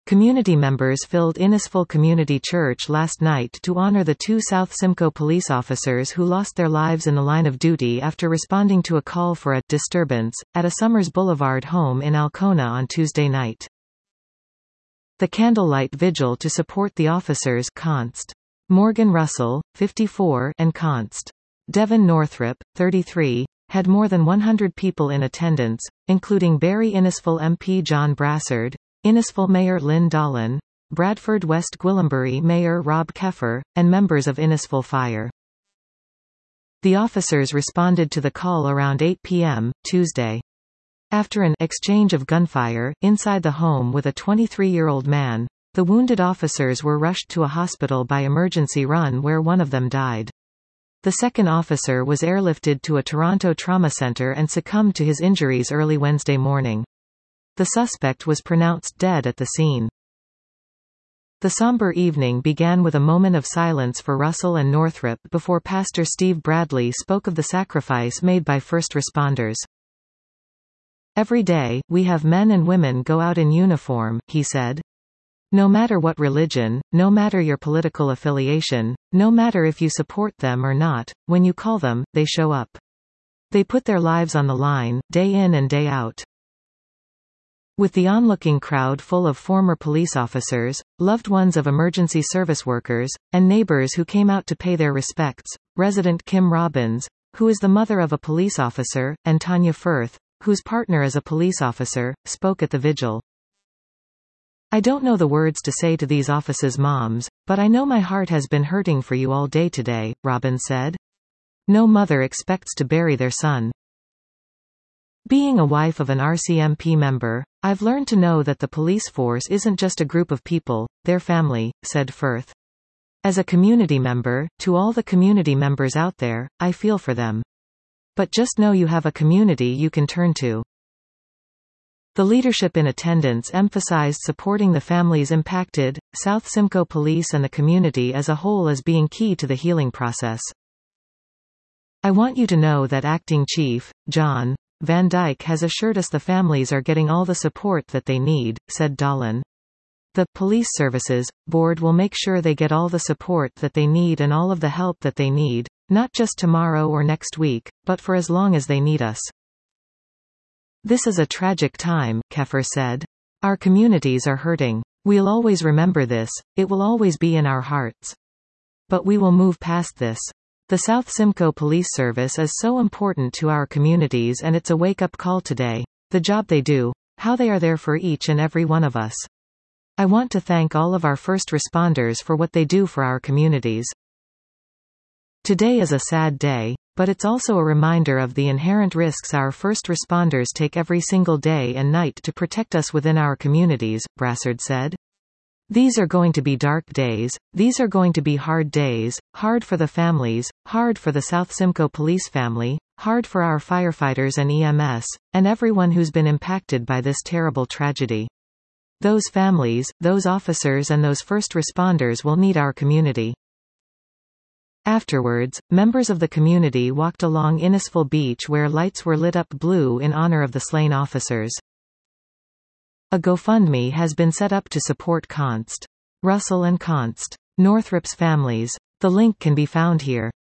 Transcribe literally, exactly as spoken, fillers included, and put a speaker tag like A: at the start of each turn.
A: Community members filled Innisfil Community Church last night to honor the two South Simcoe police officers who lost their lives in the line of duty after responding to a call for a disturbance at a Summers Boulevard home in Alcona on Tuesday night. The candlelight vigil to support the officers Const. Morgan Russell, fifty-four, and Const. Devin Northrop, thirty-three, had more than one hundred people in attendance, including Barry Innisfil M P John Brassard, Innisfil Mayor Lynn Dolan, Bradford West Gwillimbury Mayor Rob Keffer, and members of Innisfil Fire. The officers responded to the call around eight p m, Tuesday. After an exchange of gunfire inside the home with a twenty-three-year-old man, the wounded officers were rushed to a hospital by emergency run where one of them died. The second officer was airlifted to a Toronto trauma center and succumbed to his injuries early Wednesday morning. The suspect was pronounced dead at the scene. The somber evening began with a moment of silence for Russell and Northrop before Pastor Steve Bradley spoke of the sacrifice made by first responders. "Every day, we have men and women go out in uniform," he said. "No matter what religion, no matter your political affiliation, no matter if you support them or not, when you call them, they show up. They put their lives on the line, day in and day out." With the onlooking crowd full of former police officers, loved ones of emergency service workers, and neighbors who came out to pay their respects, resident Kim Robbins, who is the mother of a police officer, and Tanya Firth, whose partner is a police officer, spoke at the vigil. "I don't know the words to say to these officers' moms, but I know my heart has been hurting for you all day today," Robbins said. "No mother expects to bury their son. Being a wife of an R C M P member, I've learned to know that the police force isn't just a group of people, they're family," said Firth. "As a community member, to all the community members out there, I feel for them. But just know you have a community you can turn to." The leadership in attendance emphasized supporting the families impacted, South Simcoe Police and the community as a whole as being key to the healing process. "I want you to know that Acting Chief, John Van Dyke has assured us the families are getting all the support that they need," said Dolan. "The Police Services Board will make sure they get all the support that they need and all of the help that they need, not just tomorrow or next week, but for as long as they need us." "This is a tragic time," Keffer said. "Our communities are hurting. We'll always remember this, it will always be in our hearts. But we will move past this. The South Simcoe Police Service is so important to our communities and it's a wake-up call today. The job they do, how they are there for each and every one of us. I want to thank all of our first responders for what they do for our communities. Today is a sad day, but it's also a reminder of the inherent risks our first responders take every single day and night to protect us within our communities," Brassard said. "These are going to be dark days, these are going to be hard days, hard for the families, hard for the South Simcoe Police family, hard for our firefighters and E M S, and everyone who's been impacted by this terrible tragedy. Those families, those officers and those first responders will need our community." Afterwards, members of the community walked along Innisfil Beach where lights were lit up blue in honor of the slain officers. A GoFundMe has been set up to support Const. Russell and Const. Northrop's families. The link can be found here.